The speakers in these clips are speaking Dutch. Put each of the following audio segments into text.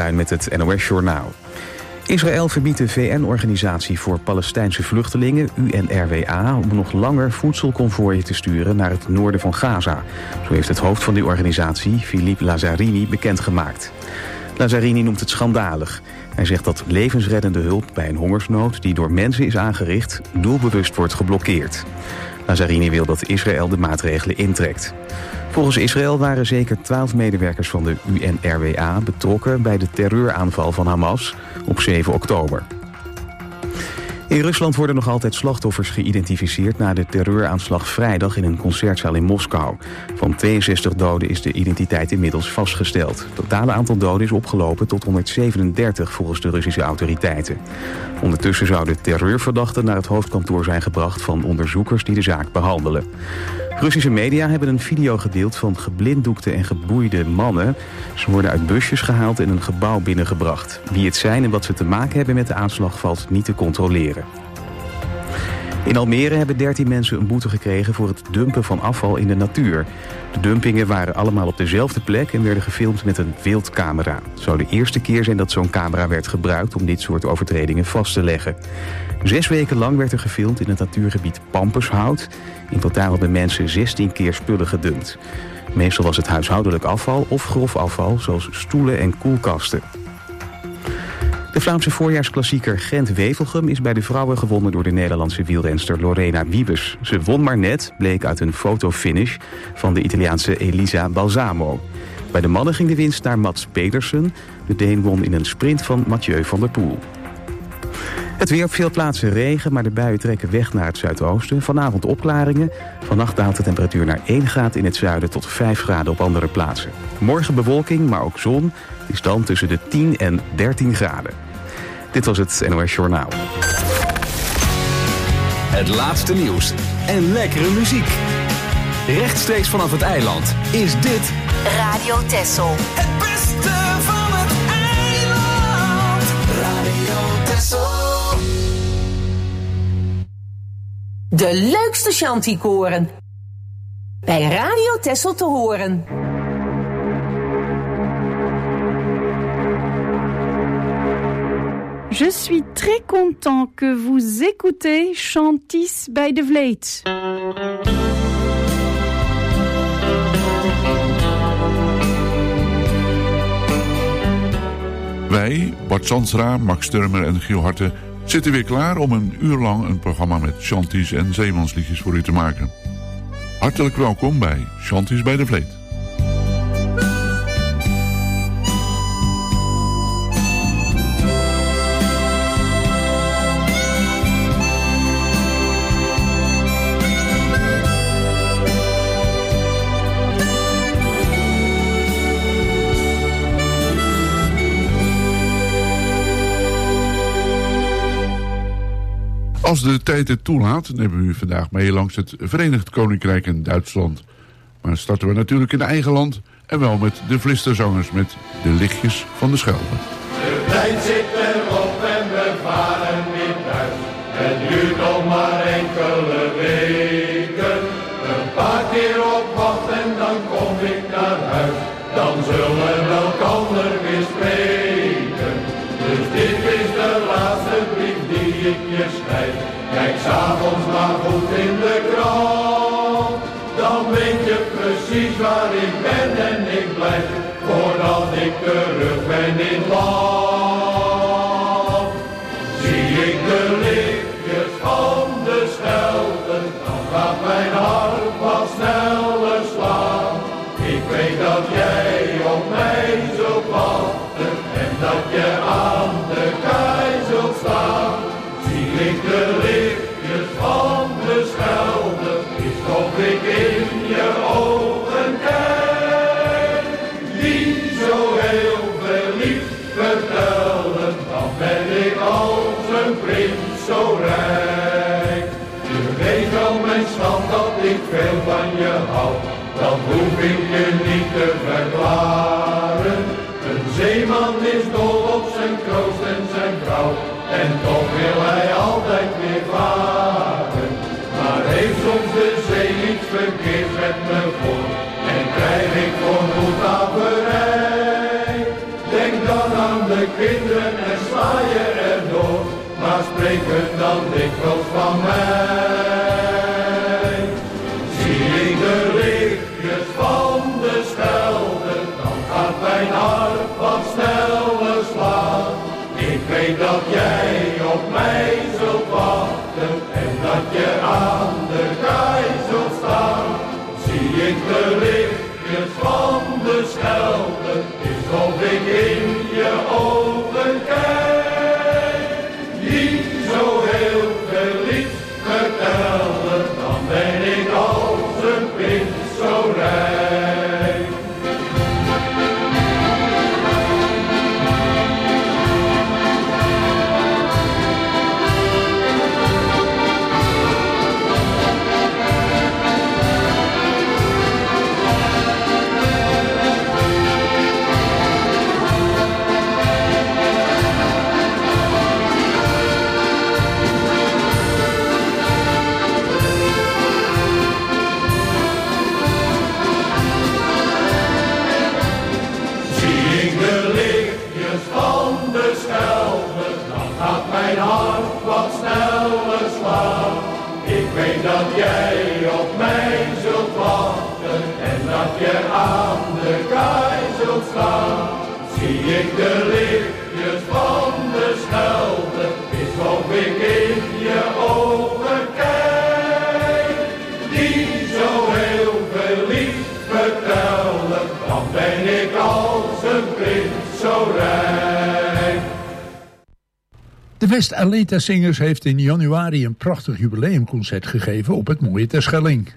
Bruin met het NOS-journaal. Israël verbiedt de VN-organisatie voor Palestijnse vluchtelingen, UNRWA, om nog langer voedselconvooien te sturen naar het noorden van Gaza. Zo heeft het hoofd van die organisatie, Philippe Lazzarini, bekendgemaakt. Lazzarini noemt het schandalig. Hij zegt dat levensreddende hulp bij een hongersnood die door mensen is aangericht, doelbewust wordt geblokkeerd. Lazzarini wil dat Israël de maatregelen intrekt. Volgens Israël waren zeker 12 medewerkers van de UNRWA betrokken bij de terreuraanval van Hamas op 7 oktober. In Rusland worden nog altijd slachtoffers geïdentificeerd na de terreuraanslag vrijdag in een concertzaal in Moskou. Van 62 doden is de identiteit inmiddels vastgesteld. Het totale aantal doden is opgelopen tot 137 volgens de Russische autoriteiten. Ondertussen zouden terreurverdachten naar het hoofdkantoor zijn gebracht van onderzoekers die de zaak behandelen. Russische media hebben een video gedeeld van geblinddoekte en geboeide mannen. Ze worden uit busjes gehaald en een gebouw binnengebracht. Wie het zijn en wat ze te maken hebben met de aanslag valt niet te controleren. In Almere hebben 13 mensen een boete gekregen voor het dumpen van afval in de natuur. De dumpingen waren allemaal op dezelfde plek en werden gefilmd met een wildcamera. Het zou de eerste keer zijn dat zo'n camera werd gebruikt om dit soort overtredingen vast te leggen. 6 weken lang werd er gefilmd in het natuurgebied Pampershout. In totaal hebben mensen 16 keer spullen gedumpt. Meestal was het huishoudelijk afval of grof afval, zoals stoelen en koelkasten. De Vlaamse voorjaarsklassieker Gent-Wevelgem is bij de vrouwen gewonnen door de Nederlandse wielrenster Lorena Wiebes. Ze won maar net, bleek uit een fotofinish van de Italiaanse Elisa Balsamo. Bij de mannen ging de winst naar Mats Pedersen. De Deen won in een sprint van Mathieu van der Poel. Het weer op veel plaatsen regen, maar de buien trekken weg naar het zuidoosten. Vanavond opklaringen. Vannacht daalt de temperatuur naar 1 graad in het zuiden tot 5 graden op andere plaatsen. Morgen bewolking, maar ook zon. Is dan tussen de 10 en 13 graden. Dit was het NOS Journaal. Het laatste nieuws en lekkere muziek. Rechtstreeks vanaf het eiland is dit Radio Texel. Het beste van het eiland. Radio Texel. De leukste chanticoren. Bij Radio Texel te horen. Je suis très content que vous écoutez Chanties bij de Vleet. Wij, Bart Sansra, Max Turmer en Giel Harte, zitten weer klaar om een uur lang een programma met chanties en zeemansliedjes voor u te maken. Hartelijk welkom bij Chanties bij de Vleet. Als de tijd het toelaat, nemen we u vandaag mee langs het Verenigd Koninkrijk en Duitsland. Maar starten we natuurlijk in eigen land en wel met de Vlisterzangers met De Lichtjes van de Schelde. De tijd zit erop en we varen weer thuis. Het duurt nog maar enkele weken. Een paar keer op wacht en dan kom ik naar huis. Dan zullen we elkander weer spreken. Dus dit is de laatste brief die ik je schrijf. Kijk 's avonds maar goed in de krant. Dan weet je precies waar ik ben en ik blijf. Voordat ik terug ben in land. Zie ik de lichtjes van de Schelde, dan gaat mijn hart wat sneller slaan. Ik weet dat jij op mij zult wachten en dat je aan de kaai zult staan. Zie ik de lichtjes van de Schelde, is of ik in je ogen kijk. Die zo heel verliefd vertellen, dan ben ik als een prins zo rijk. Je weet wel mijn schat dat ik veel van je hou, dat hoef ik je niet te verklaren. Een zeeman is dol op zijn kroost en zijn vrouw, en toch wil hij altijd weer varen. Maar heeft soms de zee iets verkeerd met me voor, en krijg ik voor goed averij. Denk dan aan aan de kinderen en sla je erdoor, maar spreken dan dikwijls van mij. Zie ik de lichtjes van de Schelde, dan gaat mijn hart wat sneller slaan. Ik weet dat jij op mij zult wachten en dat je aan de kaai zult staan. Zie ik de lichtjes van de Schelde, is of ik in je ogen kijk. Die zo heel veel lief vertellen, dan ben ik als een prins zo rijk. Mijn hart wat sneller slaat. Ik weet dat jij op mij zult wachten en dat je aan de kaai zult staan. Zie ik de lichtjes van de Schelde, is of ik in je ogen kijk. Die zo heel veel lief vertellen, dan ben ik als een prins zo rijk. De West Aleta Singers heeft in januari een prachtig jubileumconcert gegeven op het mooie Terschelling.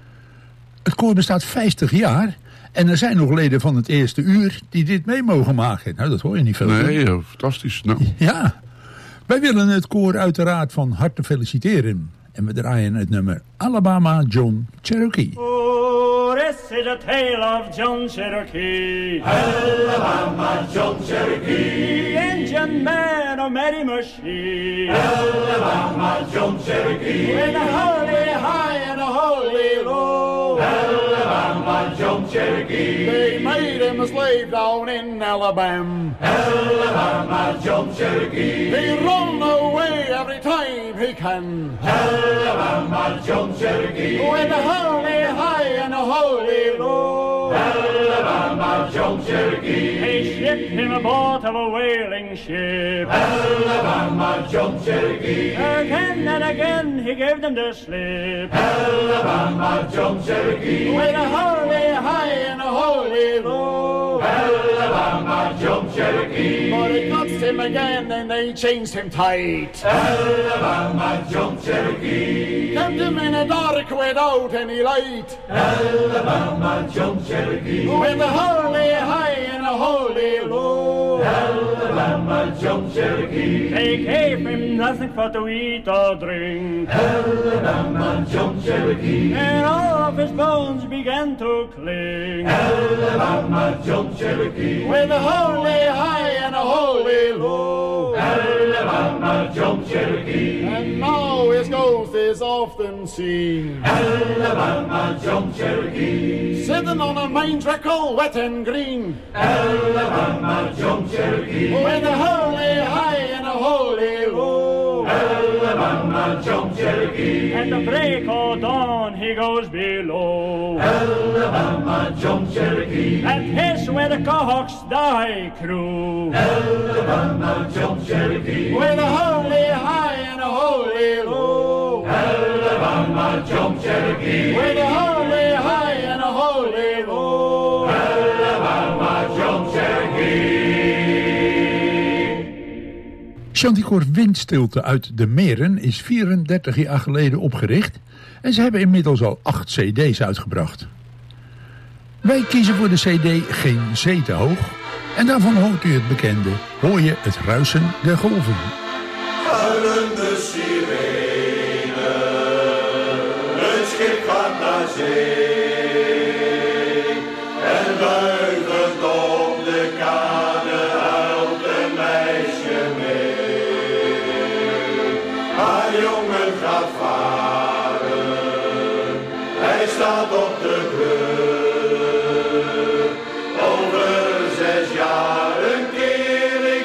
Het koor bestaat 50 jaar en er zijn nog leden van het eerste uur die dit mee mogen maken. Nou, dat hoor je niet veel. Nee, fantastisch. Nou. Ja, wij willen het koor uiteraard van harte feliciteren. En we draaien het nummer Alabama John Cherokee. Oh, this is a tale of John Cherokee. Alabama John Cherokee. The engine man of Mary Machine. Alabama John Cherokee. With a holy high and a holy low. Alabama John Cherokee. They made him a slave down in Alabama. Alabama John Cherokee. He run away every time he can. Alabama John Cherokee. With a holy high and a holy low. Alabama John Cherokee. They shipped him aboard of a whaling ship. Alabama John Cherokee. Again and again he gave them the slip. Alabama John Cherokee. With a holy high and a holy low. Alabama John Cherokee. But it got him again and they changed him tight. Alabama John Cherokee. Kept him in a dark without any light. Alabama John Cherokee. With a holy high and a holy low. Alabama John Cherokee. They gave him nothing for to eat or drink. Alabama John Cherokee. And all of his bones began to cling. Alabama John Cherokee. With a holy high and a holy low. Alabama John Cherokee. And now his ghost is often seen. Alabama John Cherokee. Sitting on a main trickle wet and green. Alabama John Cherokee. With a holy high and a holy low. Alabama John Cherokee. At the break of dawn he goes below. Alabama John Cherokee. And his where the Cohocks die crew. Alabama John Cherokee. With a holy high and a holy low. Alabama John Cherokee. With a holy high and a holy low. Alabama John Cherokee. Chanticoor Windstilte uit de Meren is 34 jaar geleden opgericht en ze hebben inmiddels al 8 cd's uitgebracht. Wij kiezen voor de cd Geen Zee te Hoog en daarvan hoort u het bekende Hoor je het ruisen der golven. Huilende sirene, het schip gaat naar zee. En buigend op de kade huilt een meisje mee. Haar jongen gaat varen, hij staat op de brug. Over 6 jaar een keer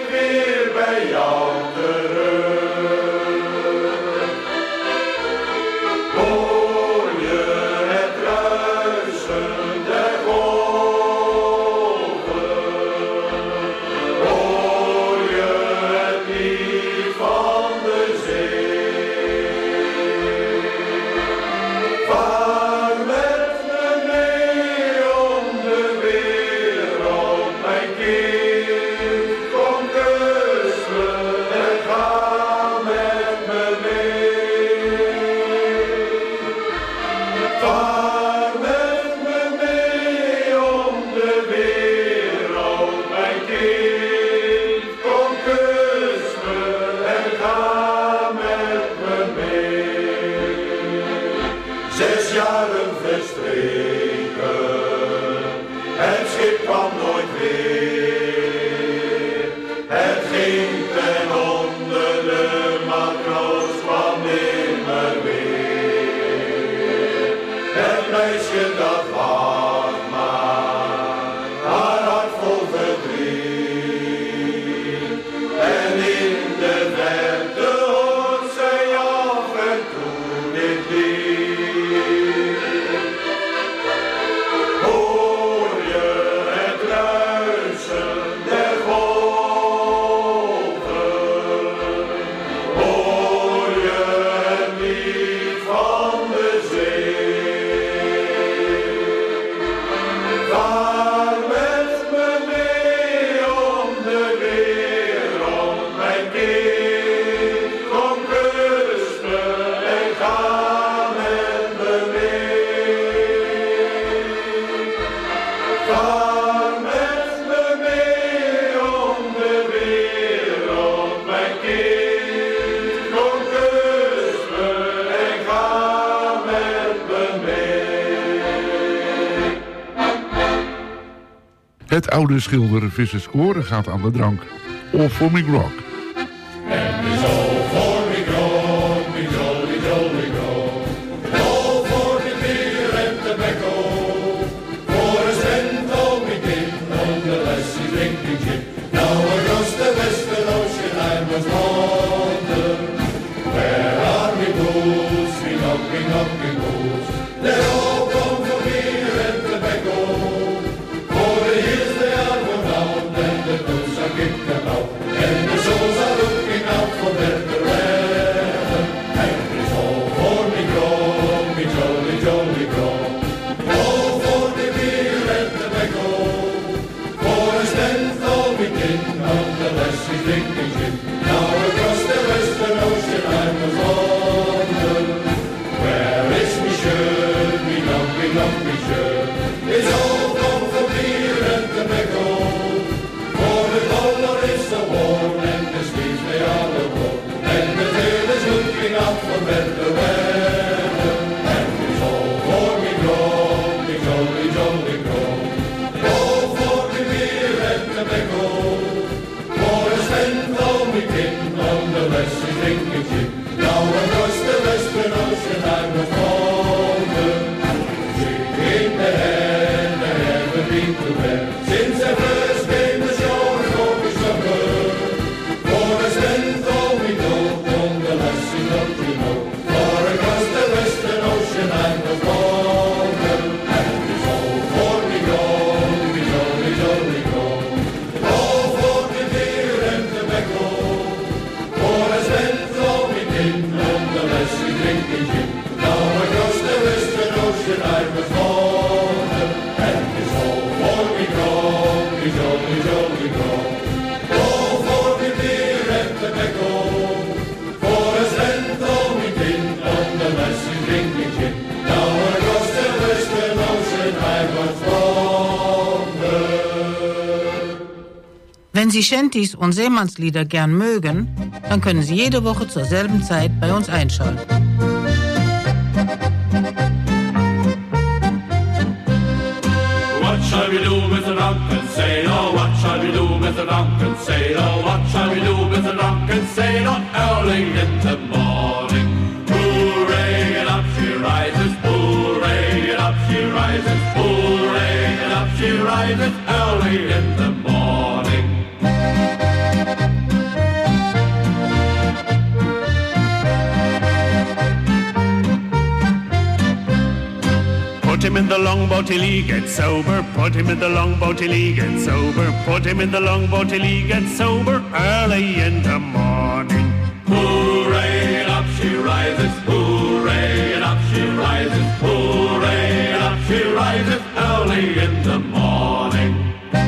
Het oude schilder Visserskoor gaat aan de drank. All for me grog. And it's all for me grog, me jolly, jolly grog. All for the beer and tobacco. For a cent all we did, nonetheless he's drinking gin. Now across the western ocean I must wander. Where are me boots, me knocking, knocking boots? They're all gone for beer and tobacco. For the hills they are worn down, and the boots are kicked about, and the souls are looking out for better weather. And it's all for me grog, me jolly, jolly grog. All for the beer and tobacco. For a stand all we did, nonetheless he's drinking gin. Now across the western ocean I must wander. Where is me shirt, me lumpy, lumpy shirt? It's all gone for beer and tobacco. For the dollar is so warm, and the sleeves they are the warm, and the tail is looking out for better weather. And it's all for me grog, me jolly, jolly grog. All for the beer and tobacco. For a stand all we did, nonetheless he's drinking gin. Now across the western ocean I must wander. Shaking the hand, I haven't been to bed since I first came ashore for the summer. For a stand all we know, nonetheless he's not to know. For across the western ocean I must wander. And it's all for me grog, me jolly, jolly grog. All for the beer and tobacco. For a stand all we did, nonetheless he's drinking gin. Now across the western ocean I must wander. And it's all for me grog, me jolly, jolly grog. All for the beer and tobacco. For a stand all we did, nonetheless he's drinking gin. Now across the western ocean I must wander. Wenn Sie Shanties und Seemannslieder gern mögen, dann können Sie jede Woche zur selben Zeit bei uns einschalten. What shall we do with the drunken sailor? What shall we do with the drunken sailor? What shall we do with the drunken sailor? Early in the morning. Hooray, and up she rises. Hooray, and up she rises. Hooray, and up she rises. Early in the morning. Put him in the longboat till he gets sober. Put him in the longboat till he gets sober. Put him in the longboat till he gets sober. Early in the morning. Hooray, and up she rises. Hooray, and up she rises. Hooray, and up she rises. Early in the morning.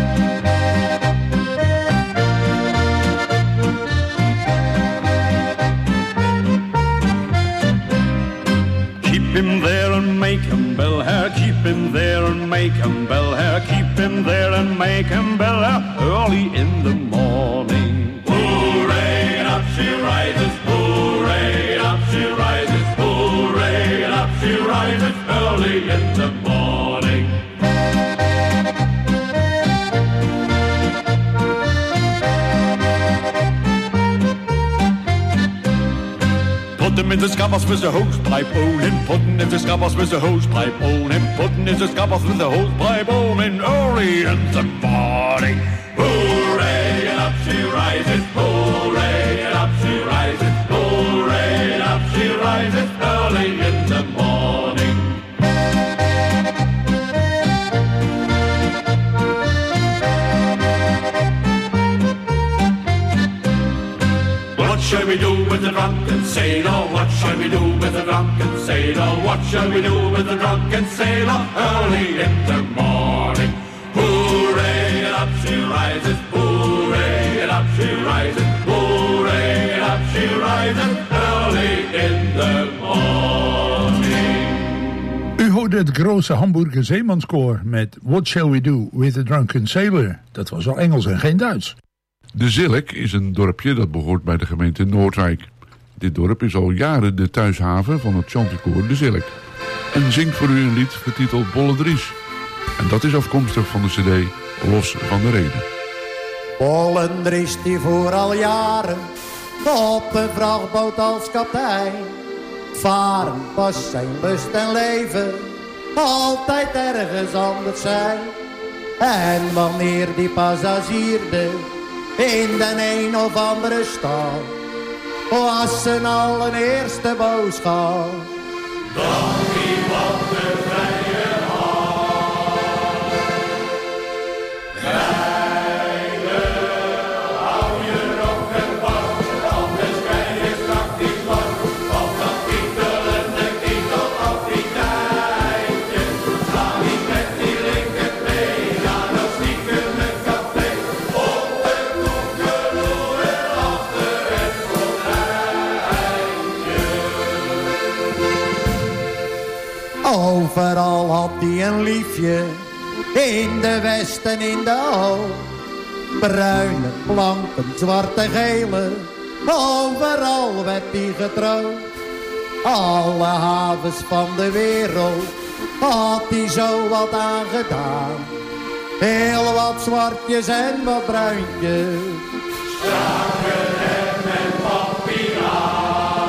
Keep him there and make him bell hair. Keep him there and make him bell hair. Keep him there and make him bell hair. Early in the morning. Hooray, and up she rises. Hooray, and up she rises. Hooray, and up she rises. Early in the morning. Put him in the scuppers with the hosepipe on him. Putting in the scuppers with the hosepipe on him. Putting in the scuppers with the hosepipe on him. Early in the morning. Hooray, and up she rises. Hooray, and up she rises. Hooray, and up she rises. Early in the morning. What shall we do with the drunken sailor? What shall we do with the drunken sailor? What shall we do with the drunken sailor? Early in the morning. Hooray, and up she rises. Hooray, and up she rises. Hooray, and up she rises. Early in the morning. U hoorde het grote Hamburger Zeemanskoor met What Shall We Do With a Drunken Sailor. Dat was al Engels en geen Duits. De Zilk is een dorpje dat behoort bij de gemeente Noordwijk. Dit dorp is al jaren de thuishaven van het chanticoor De Zilk. En zingt voor u een lied getiteld Bolle Dries. En dat is afkomstig van de cd los van de reden. Hollander is die voor al jaren op een vrachtboot als kapitein. Varen was zijn lust en leven, altijd ergens anders zijn. En wanneer die passagierde in de een of andere stad, was zijn allereerste boodschap: dank u wat de vrije hand. Veilig, hou je rokken vast, anders krijg je straks die slag. Van dat kietelende kietelkapiteintje, ga niet met die linkerbeen naar dat stiekeme café. Op de koekeloer en achter het gordijntje. Overal had hij een liefje, in de west en in de oost. Bruine, blanke, zwarte, gele, overal werd hij getroost. Alle havens van de wereld had hij zo wat aangedaan. Heel wat zwartjes en wat bruintjes, Strakker en met papiaan.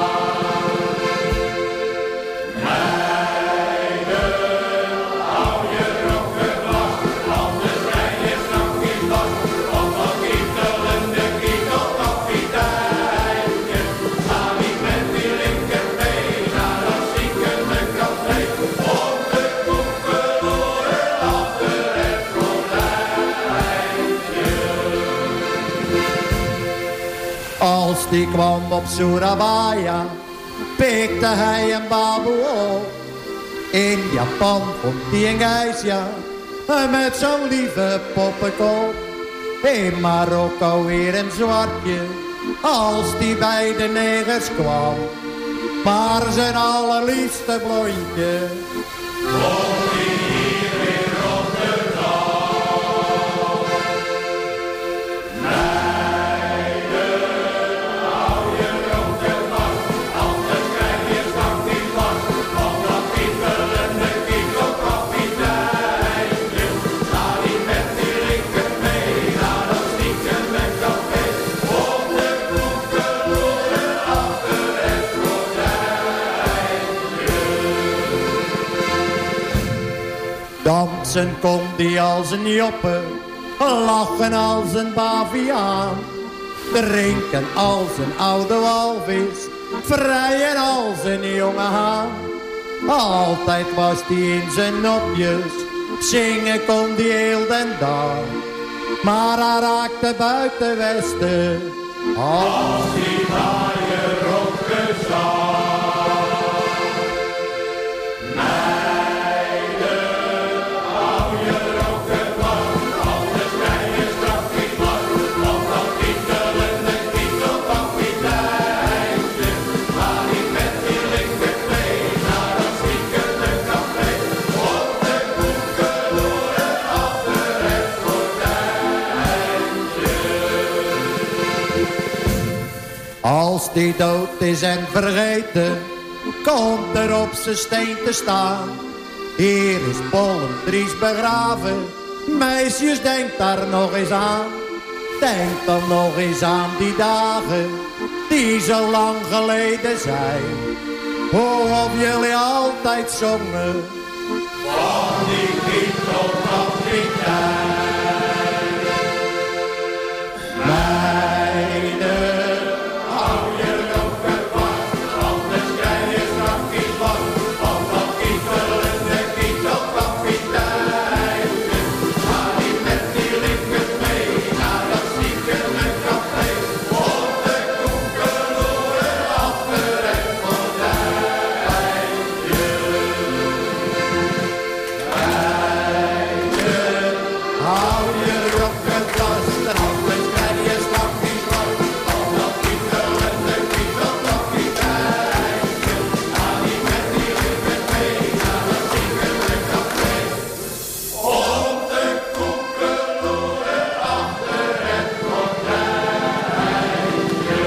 als die kwam op Surabaya, pikte hij een baboe op. In Japan vond hij een geisja met zo'n lieve poppenkop. In Marokko weer een zwartje, als die bij de negers kwam. Maar zijn allerliefste blondje komt hier in Rotterdam. Meiden, hou je roken vast, anders krijg je straks die vast. Van dat kietelende kietelkapiteintje, ga niet met die linker mee naar dat stiekeme café. Op de koekeloer achter het gordijntje. dansen kon die als een joppe, lachen als een baviaan. Drinken als een oude walvis, vrijen als een jonge haan. Altijd was die in zijn nopjes, zingen kon die heel den dag. Maar hij raakte buiten Westen, als die naar je rokken zag. Meiden, hou je rokken vast, anders krijg je straks die vast. Van dat kietelende kietelkapiteintje, ga niet met die linker mee naar dat stiekeme café. Op de koekeloer achter het gordijntje. als die dood is en vergeten, komt er op zijn steen te staan. Hier is Pollendries begraven, meisjes, denk daar nog eens aan. Denk dan nog eens aan die dagen, die zo lang geleden zijn. Oh, of jullie altijd zongen van die kietelkapitein. Meiden, hou je rokken vast, anders krijg je straks die vast. Van dat kietelende kietelkapiteintje, ga niet met die linker mee naar dat stiekeme café. Op de koekeloer achter het gordijntje. Meiden, hou je rokken vast, anders krijg je straks die vast. Van dat kietelende kietelkapiteintje, ga niet met die linker mee naar dat stiekeme café. Op de koekeloer achter het gordijntje.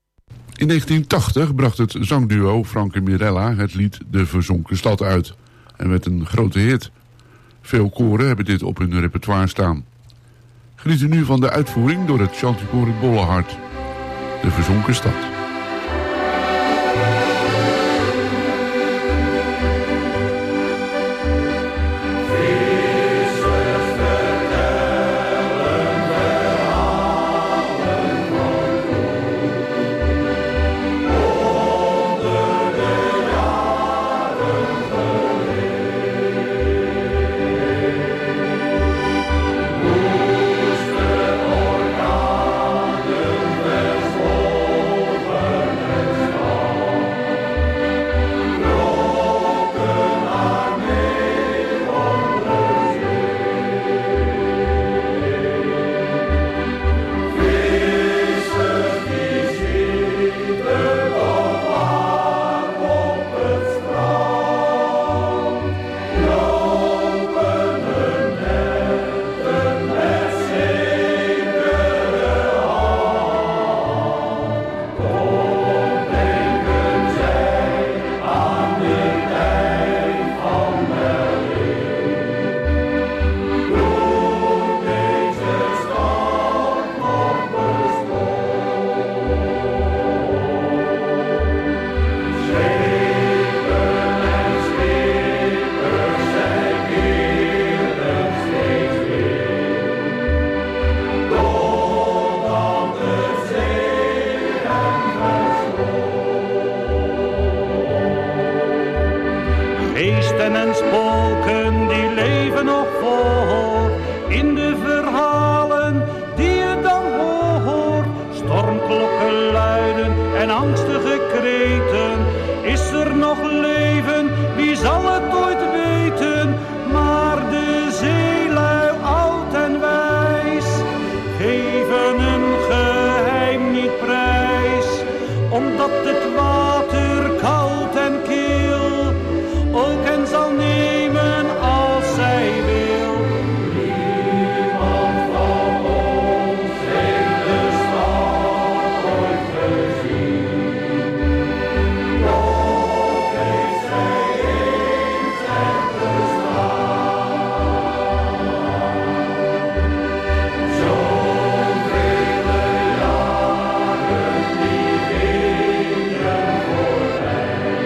In 1980 bracht het zangduo Frank en Mirella het lied De Verzonken Stad uit. en werd een grote hit. Veel koren hebben dit op hun repertoire staan. Geniet u nu van de uitvoering door het Chanticoor het Bollehart. De Verzonken Stad. Geesten en spoken die leven nog voor in de verhalen die je dan hoort. Stormklokken luiden en angstige kreten. Is er nog leven? Wie zal het ooit weten? Maar de zeelui oud en wijs geven een geheim niet prijs, omdat het water koud en kil ook hen zal nemen als zij wil. Niemand van ons heeft de stad ooit gezien. Toch heeft zij eens echt bestaan. Zo'n vele jaren die gingen voorbij.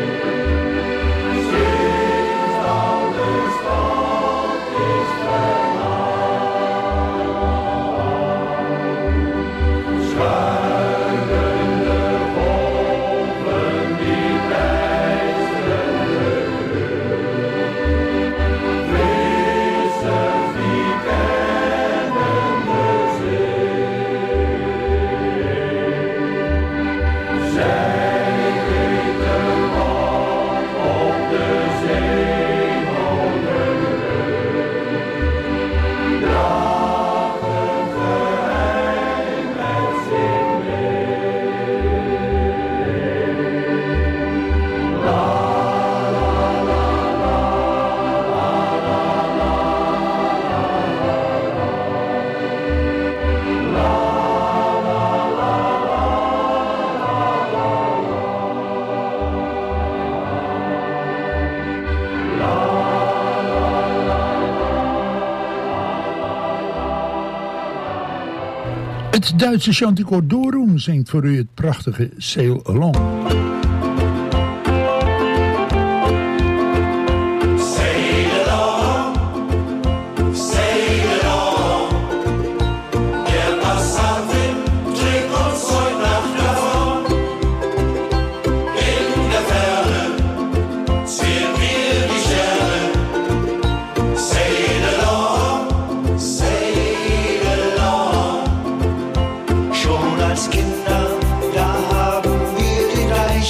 Het Duitse Chanticoor Dorum zingt voor u het prachtige Sail Along. Schon als Kinder, da haben wir den Reich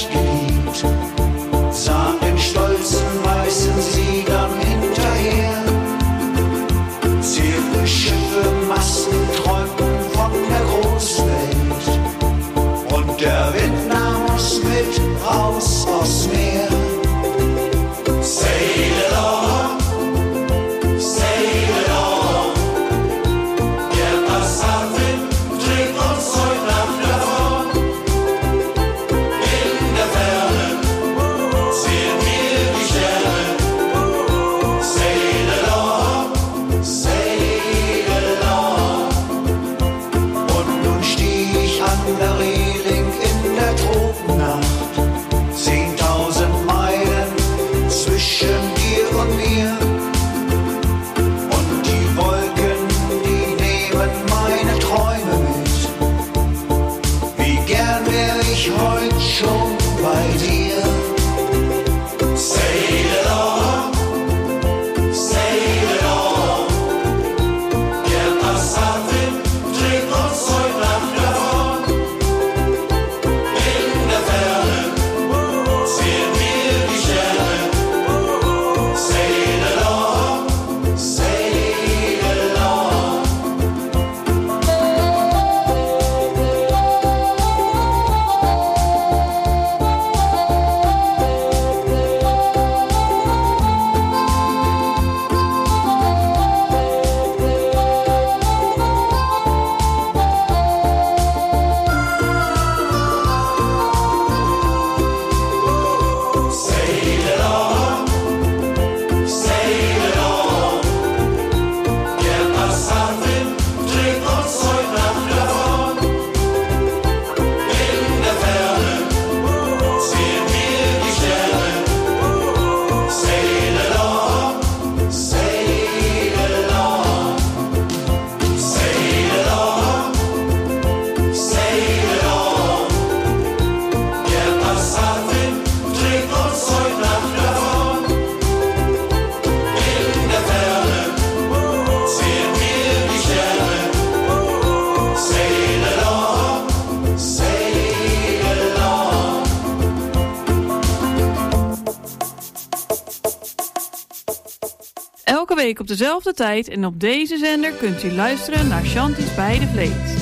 week op dezelfde tijd en op deze zender kunt u luisteren naar Shanties bij de Vleet.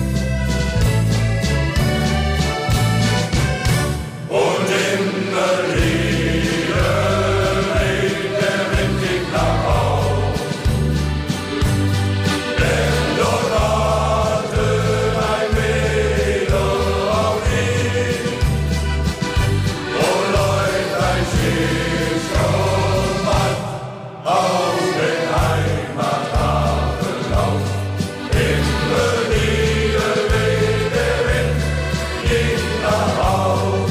Und immer wieder weht der Wind dich nach Haus, denn dort wartet ein Mädel auf dich, und läuft ein Schiff schon bald aus den Heimathafen aus. Immer wieder weht der Wind dich nach Haus.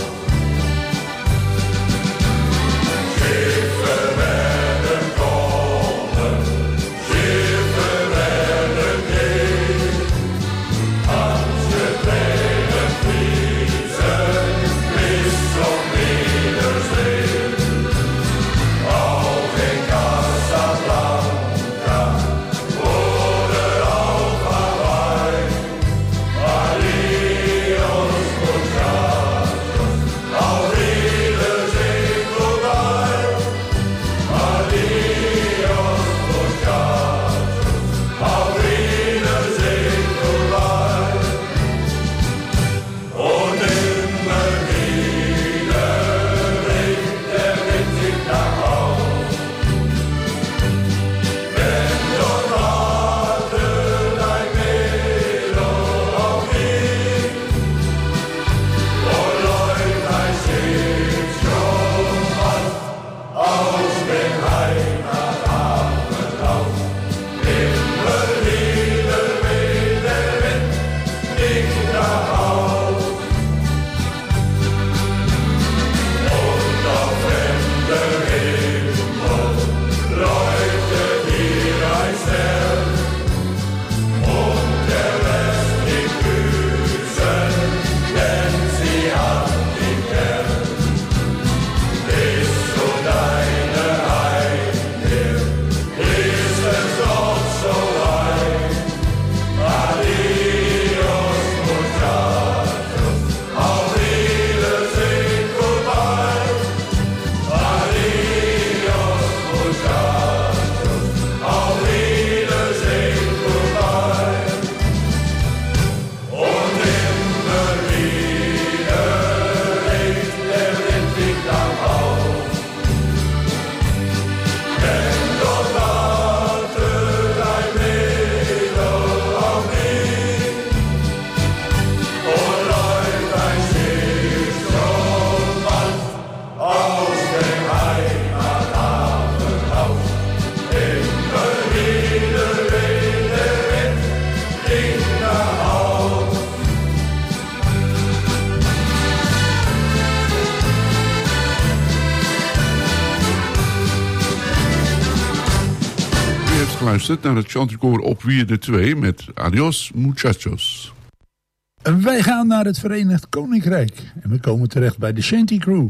Geluisterd naar het Chanticoor op Wierde 2 met Adios Muchachos. Wij gaan naar het Verenigd Koninkrijk en we komen terecht bij de Shanty Crew.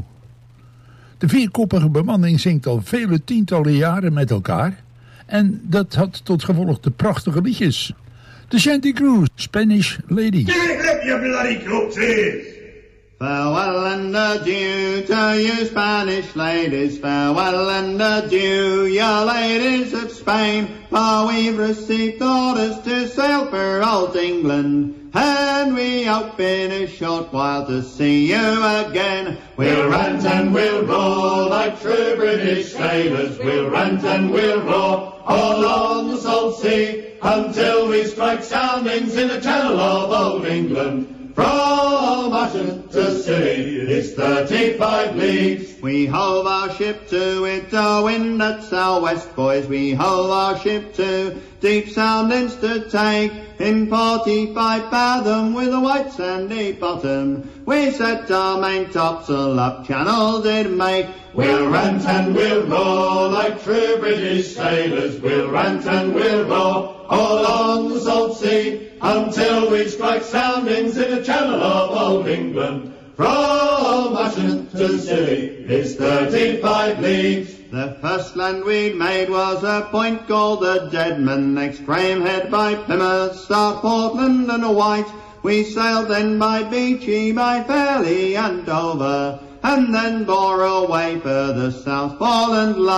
De vierkoppige bemanning zingt al vele tientallen jaren met elkaar en dat had tot gevolg de prachtige liedjes. De Shanty Crew, Spanish Lady. Grip je bloody crooksies! Farewell and adieu to you Spanish ladies, farewell and adieu, you ladies of Spain, for we've received orders to sail for old England, and we hope in a short while to see you again. We'll rant and we'll roar like true British sailors, we'll rant and we'll roar all on the salt sea, until we strike soundings in the channel of old England. From Ashton to Scilly is 35 leagues. We hove our ship to with the wind at southwest, boys. We hove our ship to, deep soundings to take, in 45 fathom with a white sandy bottom. We set our main topsail up, channel did make. We'll rant and we'll roar like true British sailors. We'll rant and we'll roar all on the salt sea, until we strike soundings in the channel of old England. From Ashton to Scilly is 35 leagues. The first land we'd made was a point called the Deadman, next Graham Head by Plymouth, South Portland and a White. We sailed then by Beachy, by Fairley and Dover, and then bore away further south, Foreland Light.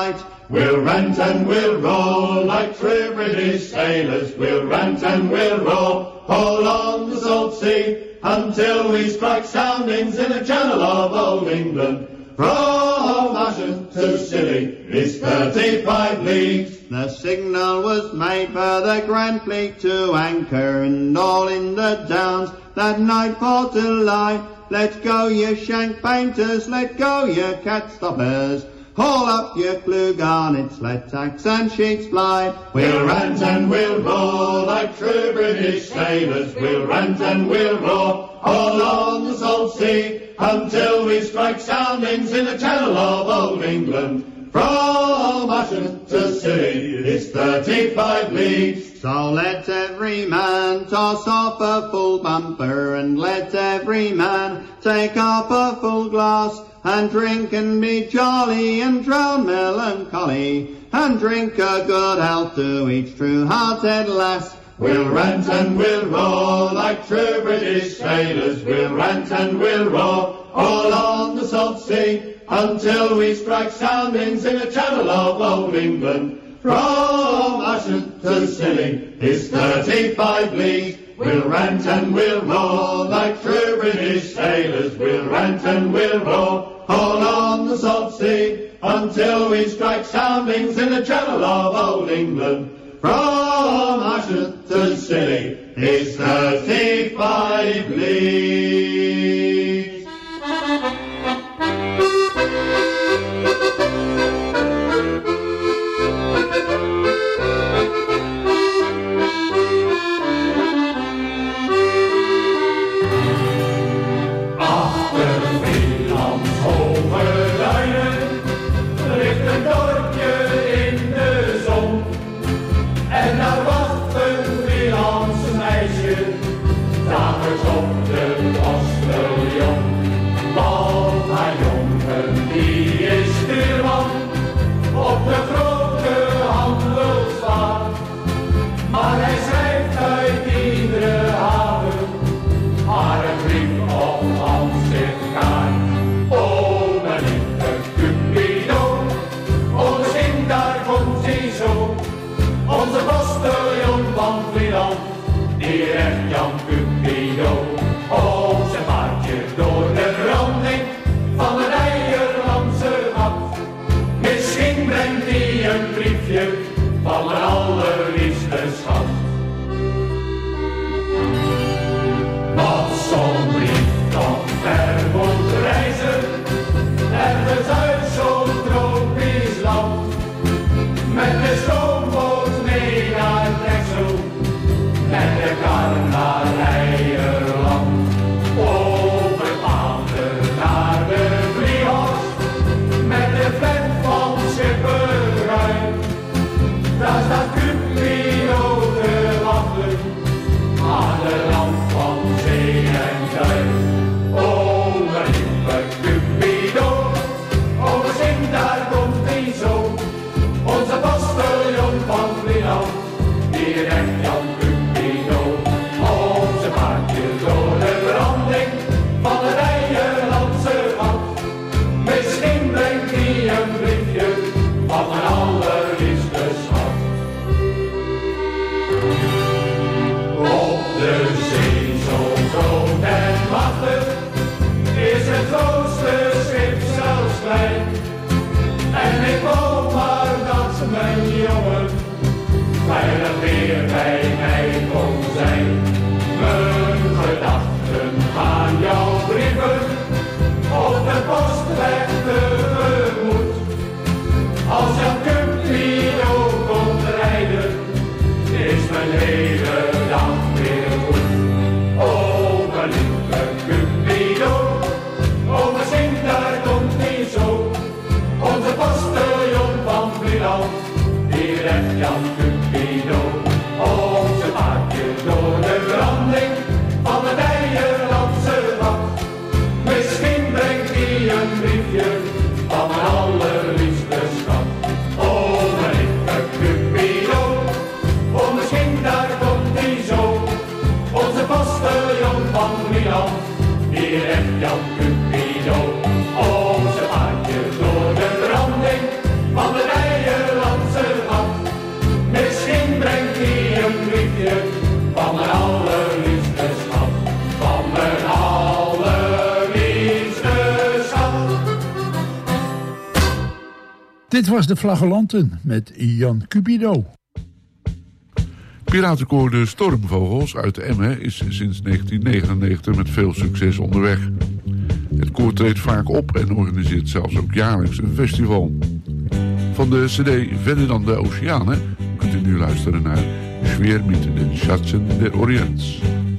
We'll rant and we'll roll like true British sailors. We'll rant and we'll roll all on the salt sea until we strike soundings in the channel of old England. From Ushant to Scilly is 35 leagues. The signal was made for the Grand Fleet to anchor, and all in the Downs that night for to lie. Let go your shank painters, let go your cat stoppers. Haul up your blue garnets, let tacks and sheets fly. We'll rant and we'll roar like true British sailors. We'll rant and we'll roar all on the salt sea until we strike soundings in the channel of old England. From Ushant to Scilly is 35 leagues. So let every man toss off a full bumper, and let every man take up a full glass, and drink and be jolly and drown melancholy, and drink a good health to each true-hearted lass. We'll rant and we'll roar like true British sailors. We'll rant and we'll roar all on the salt sea until we strike soundings in the channel of old England. From Ushant to Scilly is 35 leagues. We'll rant and we'll roar like true British sailors. We'll rant and we'll roar all on the salt sea until we strike soundings in the channel of old England. From Ushant to Scilly is 35 leagues. Van mijn allerliefste schat. Wat zo'n brief dan ver moet reizen, ergens uit zo'n tropisch land. Met de stoomboot mee naar Texel, met de kar naar Eierland. Over maanden naar de Vliehorst, met de vent van Schipperruim. Daar staat Cupido te wachten aan de rand van zee en duin. Oh, mijn lieve Cupido, oh, zing, daar komt hij zo. Onze postiljon van Vlieland, direct Jan Cupido. Onze paardje door de branding van het Eierlandse gat. Misschien brengt hij een briefje van mijn allerliefste schat. Op de zee, zo groot en machtig, is het grootste schip zelfs klein. En ik hoop maar dat mijn jongen veilig weer bij mij kon zijn. Mijn gedachten gaan jouw brieven op de postweg tegemoet. Als Jan Cupido komt rijden, is mijn hele dag weer goed. Oh, mijn lieve Cupido, oh, maar zing, daar komt hij zo. Onze postiljon van Vlieland, direct Jan Cupido. Onze paardje door de branding van het Eierlandse gat. Misschien brengt hij een briefje van mijn allerliefste schat. Oh, mijn lieve Cupido, oh, misschien daar komt hij zo. Onze postiljon van Vlieland, direct Jan Cupido. Onze paardje door de branding van het Eierlandse gat. Dit was de Flagellanten met Jan Cupido. Piratenkoor de Stormvogels uit Emmen is sinds 1999 met veel succes onderweg. Het koor treedt vaak op en organiseert zelfs ook jaarlijks een festival. Van de cd Verder dan de Oceanen kunt u nu luisteren naar Schwer mit den Schatzen der Orients.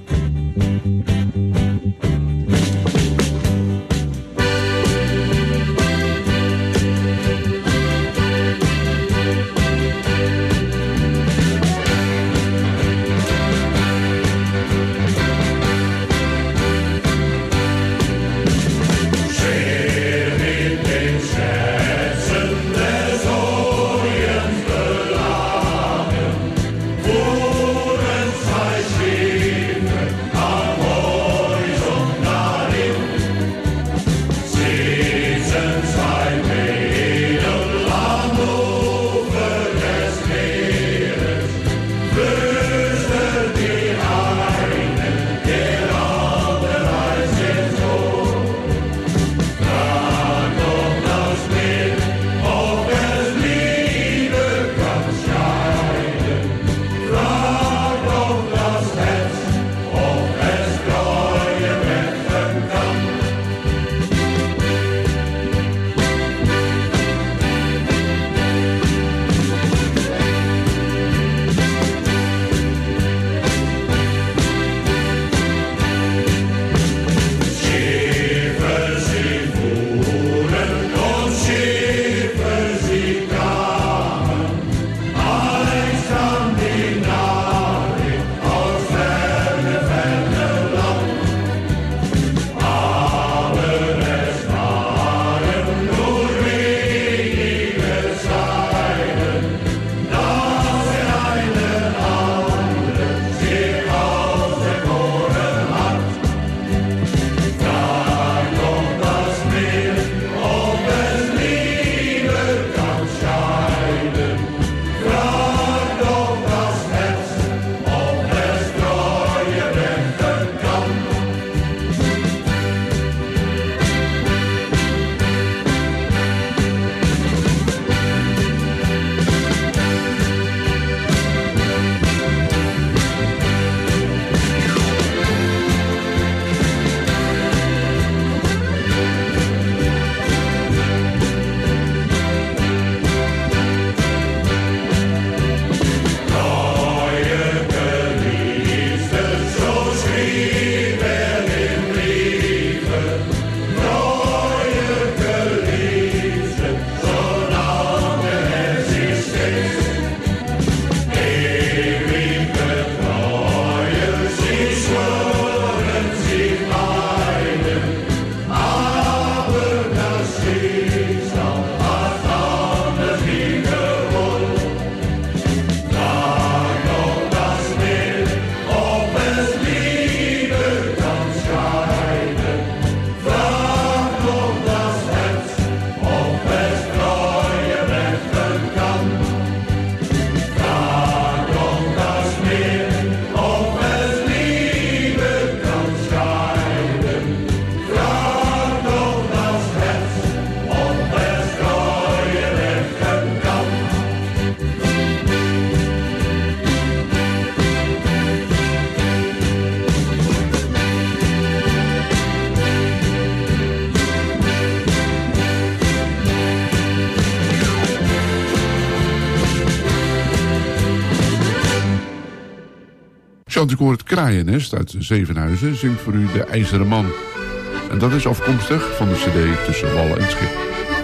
Chanticoor het Kraaiennest uit Zevenhuizen zingt voor u De IJzeren Man. En dat is afkomstig van de cd Tussen Wallen en Schip.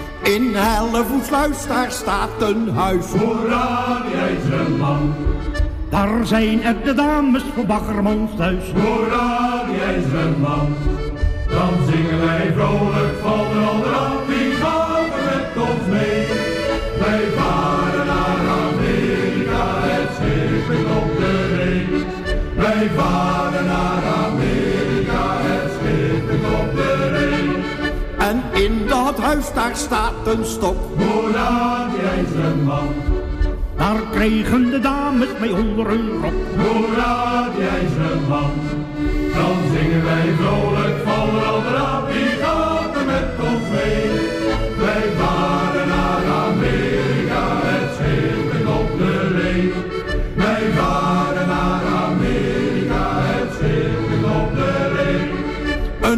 In Hellevoetsluis, daar staat een huis. Hoera, die IJzeren Man. Daar zijn er de dames voor Baggermans thuis. Hoera, die IJzeren Man. Dan zingen wij vrolijk van de andere af. Wie gaat er met ons mee? Wij varen naar Amerika, het schip is op de ree. Wij varen naar Amerika, het schip is op de ree. En in dat huis, daar staat een stok. Hoera, die IJzeren Man. Daar kregen de dames mee onder hun rok. Hoera, die IJzeren Man. Dan zingen wij vrolijk van de andere af. Wie gaat er met ons mee? Wij varen naar Amerika.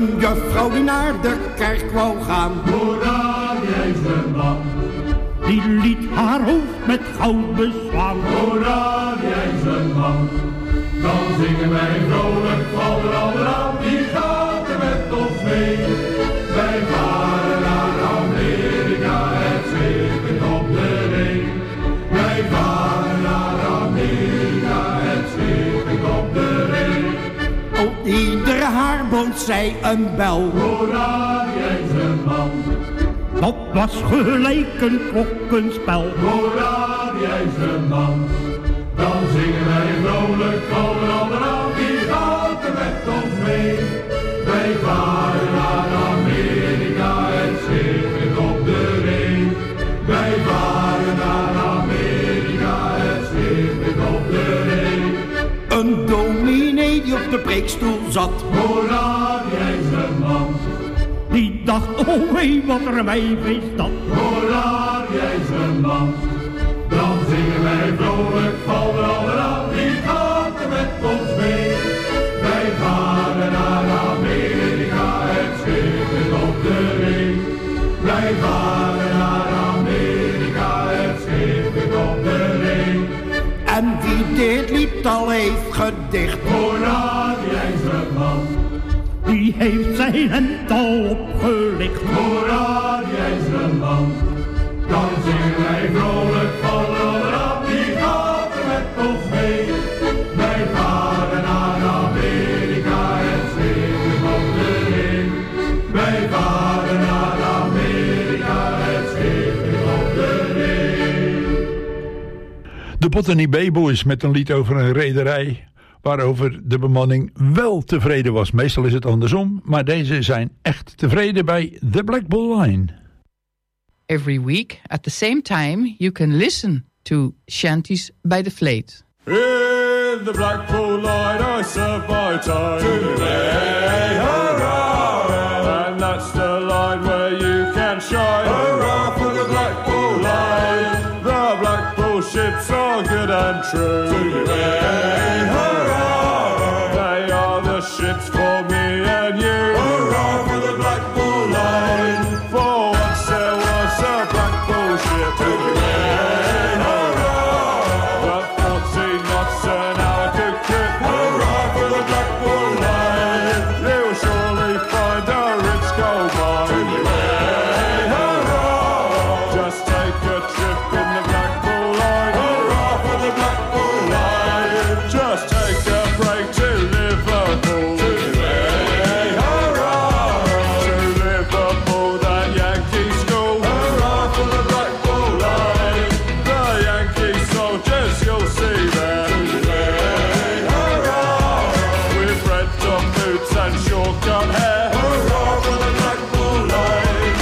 Een juffrouw die naar de kerk wou gaan. Hoera, die is een man. Die liet haar hoofd met goud beslaan. Hoera, die is een man. Dan zingen wij vrolijk van de ander aan. Die gaat er met ons mee. Wij varen naar Amerika, het schip op de Rijn. Wij varen naar Amerika, het schip op de Rijn. Op iedere haar bood zij een bel. Hoera, die is een man. Dat was gelijk een klokkenspel. Hoera, die is een man. Dan zingen wij vrolijk van een ander aan. Die gaat er met ons mee. Wij varen naar Amerika, het schip op de Rijn. Wij varen naar Amerika, het schip op de Rijn. Een dominee die op de preekstoel zat. Hoera, die is een man. Die dacht, oh wee, wat er mij is dat. Hoera, die is een man. Dan zingen wij vrolijk van de ander aan. Die gaat er met ons mee. Wij varen naar Amerika, het schip op de Rijn. Wij varen naar Amerika, het schip op de Rijn. En wie dit liedtal heeft gedicht. Hoera, die is een man. Die heeft zijn hemd al opgelicht. Hoera, die is een man. Dan zingen wij vrolijk van de ander aan. Die gaat er met ons mee. Wij varen naar Amerika, het schip op de Rijn. Wij varen naar Amerika, het schip op de Rijn. De Botany Bay Boys met een lied over een rederij waarover de bemanning wel tevreden was. Meestal is het andersom, maar deze zijn echt tevreden bij The Black Bull Line. Every week, at the same time, you can listen to Shanties by the Fleet. In the Black Bull Line I serve my time. Hey, hurrah! And that's the line where you can shine. Hurrah for the Black Bull Line. The Black Bull ships are good and true. Hey, hurrah! They are the ships for me and you. Hurrah for the Black Bull Line. For once there was a Black Bull ship. Hey, hurrah! But 14 knots an hour could grip. Hurrah for the Black Bull Line. You'll surely find a rich gold mine. Hey, hurrah! Just take a trip in the Black Bull Line. Hurrah for the Black Bull Line. Just take a break to Liverpool. Hey, hurrah! To Liverpool, that Yankee school. Hurrah for the Black Bull Line. The Yankee soldiers you'll see there. Hey, hurrah! With red top boots and short cut hair. Hurrah for the Black Bull Line.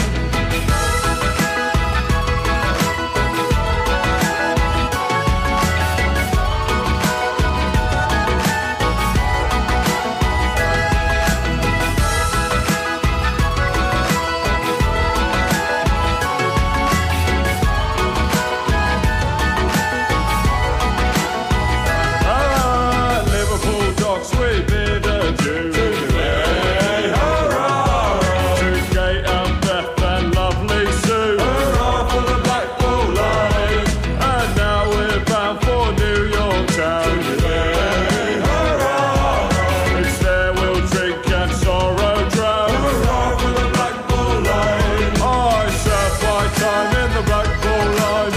Liverpool docks we bid adieu. Hey, hurrah! To Kate and Beth and lovely Sue. Hurrah for the Black Bull Line. And now we're bound for New York town. Hey, hurrah! It's there we'll drink and sorrow drown. Hurrah for the Black Bull Line. I serve my time in the Black Bull Line.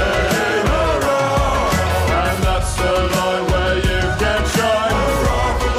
Hey, hurrah! And that's the line where you can shine. Hurrah for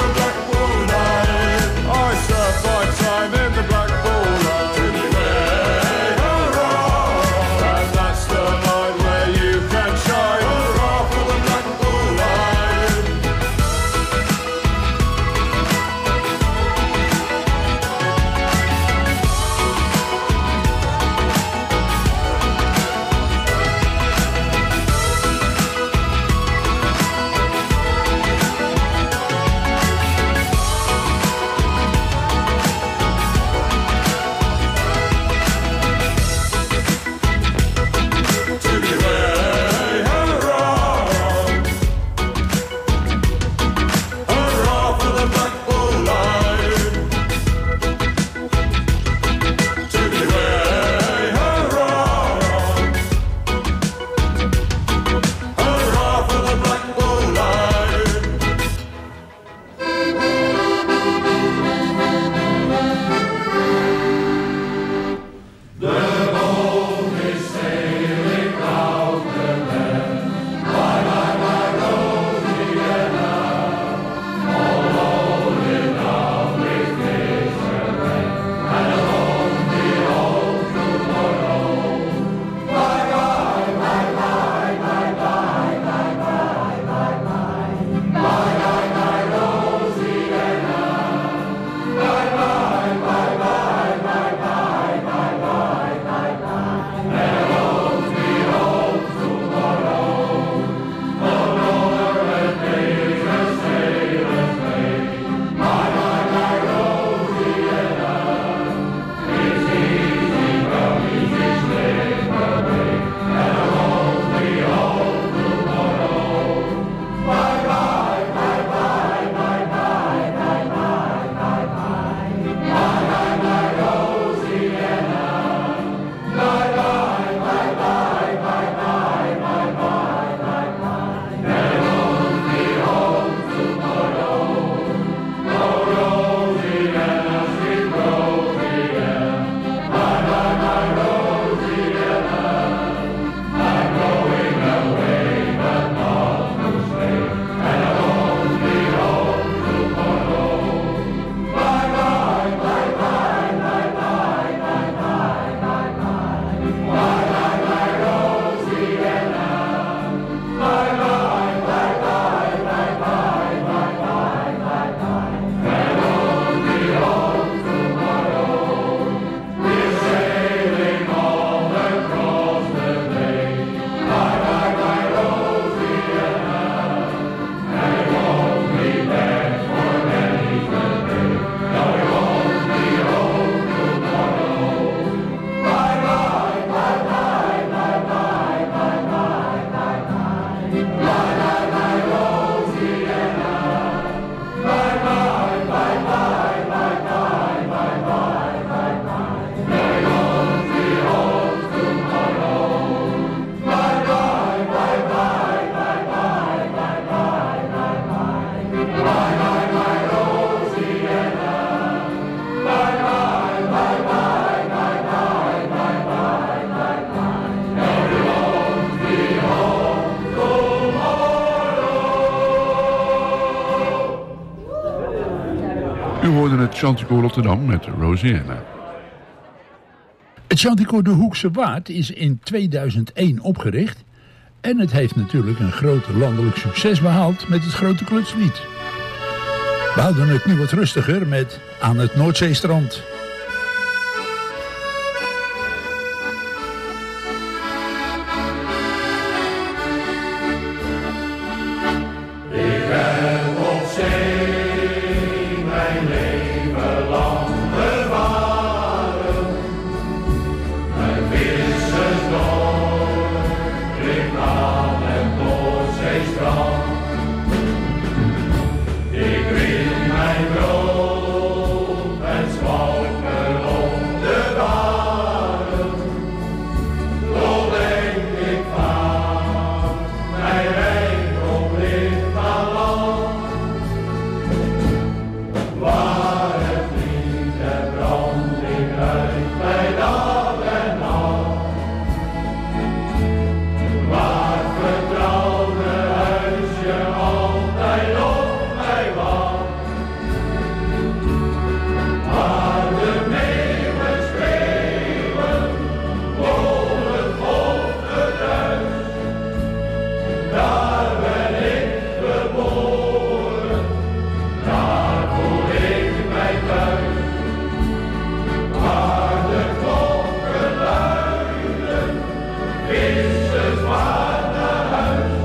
U hoorde het Chanticoor Rotterdam met Rosianna. Het Chanticoor de Hoekse Waard is in 2001 opgericht. En het heeft natuurlijk een groot landelijk succes behaald met het Grote Klutslied. We houden het nu wat rustiger met Aan het Noordzeestrand. Ik ben op zee mijn leven lang gevaren. Mijn vissersdorp ligt aan het Noordzeestrand. Ik win mijn brood en zwalken op de baren. Toch denk ik vaak, mijn rijkdom ligt aan land. Waar het niet en branding uit bij dag en nacht. Waar vertrouwde huisje altijd op mij wacht. Waar de meeuwen schreeuwen boven op het huis. Daar ben ik geboren, daar voel ik mij thuis. Waar de klokken luiden, vissersvaart naar huis.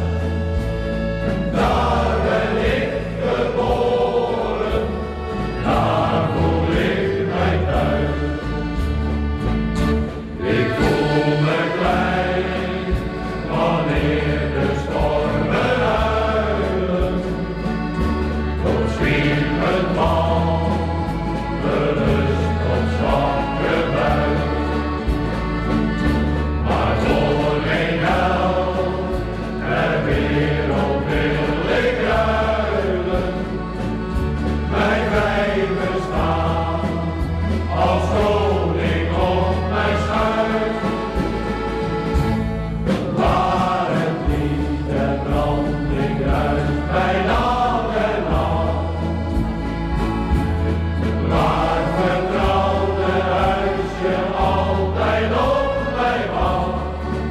Daar ben ik geboren, daar voel ik mij thuis. Ik voel me klein wanneer de stormen huilen. Tot zwiepend man, belust op zwakke buik. Maar voor geen held ter wereld wil ik ruilen. Mijn vrij bestaan als koning op mijn schuit. Waar het lied en branding ruist bij dag en nacht. Waar vertrouwde huisje altijd op mij wacht.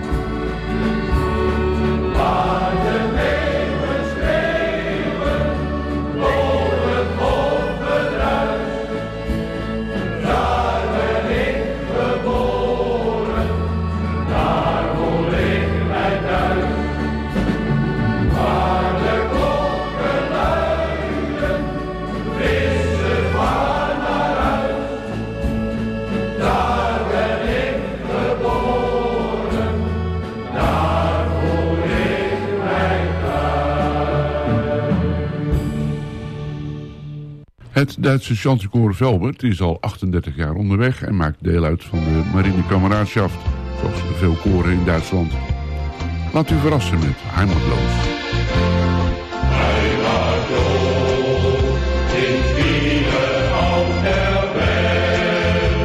Waar de meeuwen schreeuwen boven op het ruis. Daar ben ik geboren, daar voel ik mij thuis. Waar de klokken luiden, vissersvaart naar huis. Daar ben ik geboren, daar voel ik mij thuis. Het Duitse Chanticoor Velbert is al 38 jaar onderweg en maakt deel uit van de Marinekameradschaft, zoals veel koren in Duitsland. Laat u verrassen met Heimatloos. Heimatlos sind viele auf der Welt.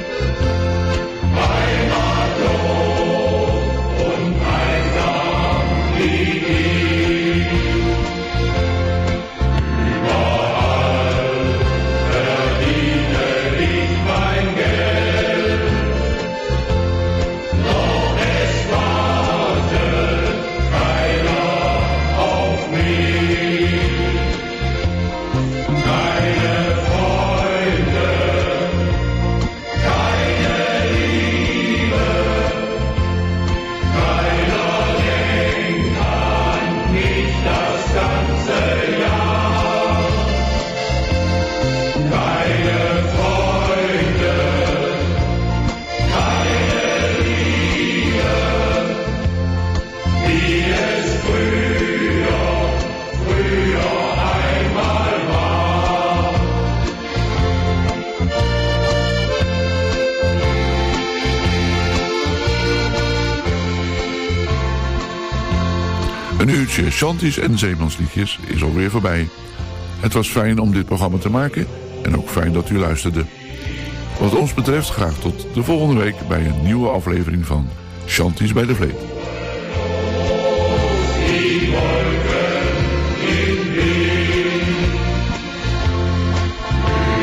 Heimatlos und einsam wie ich. Überall verdiene ich mein Geld. Doch es wartet keiner auf mich. Keine Freunde, keine Liebe, keiner denkt an mich das ganze Jahr. Keine Freunde, keine Liebe, wie es früher einmal war. Een uurtje Chanties en zeemansliedjes is alweer voorbij. Het was fijn om dit programma te maken en ook fijn dat u luisterde. Wat ons betreft graag tot de volgende week bij een nieuwe aflevering van Chanties bij de Vleet. Die Wolken in Wien.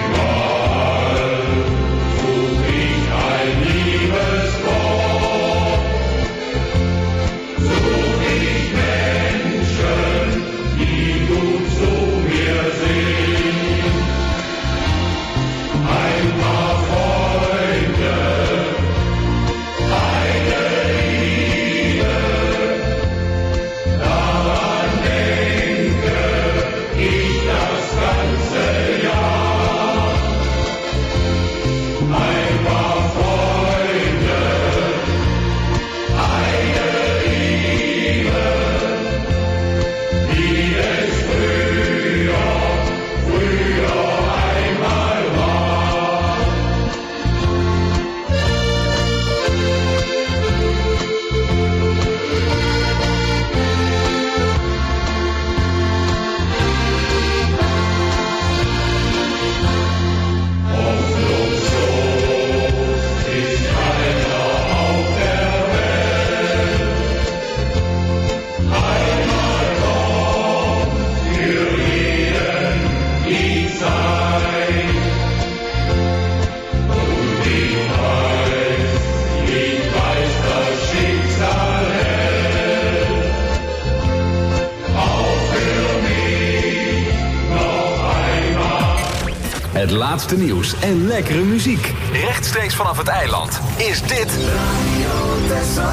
Het laatste nieuws en lekkere muziek. Rechtstreeks vanaf het eiland is dit Radio Texel.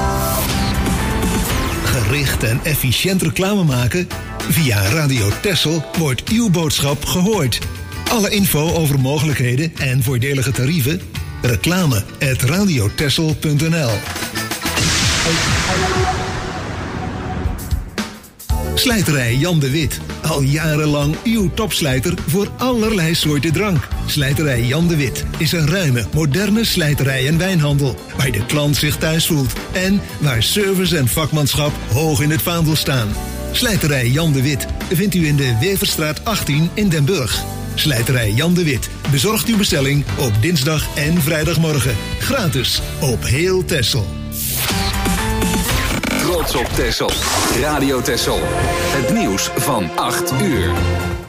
Gericht en efficiënt reclame maken? Via Radio Texel wordt uw boodschap gehoord. Alle info over mogelijkheden en voordelige tarieven? reclame@radiotexel.nl. Slijterij Jan de Wit. Al jarenlang uw topslijter voor allerlei soorten drank. Slijterij Jan de Wit is een ruime, moderne slijterij en wijnhandel, waar de klant zich thuis voelt en waar service en vakmanschap hoog in het vaandel staan. Slijterij Jan de Wit vindt u in de Weverstraat 18 in Den Burg. Slijterij Jan de Wit bezorgt uw bestelling op dinsdag en vrijdagmorgen. Gratis op heel Texel. Trots op Texel. Radio Texel. Het nieuws van 8 uur.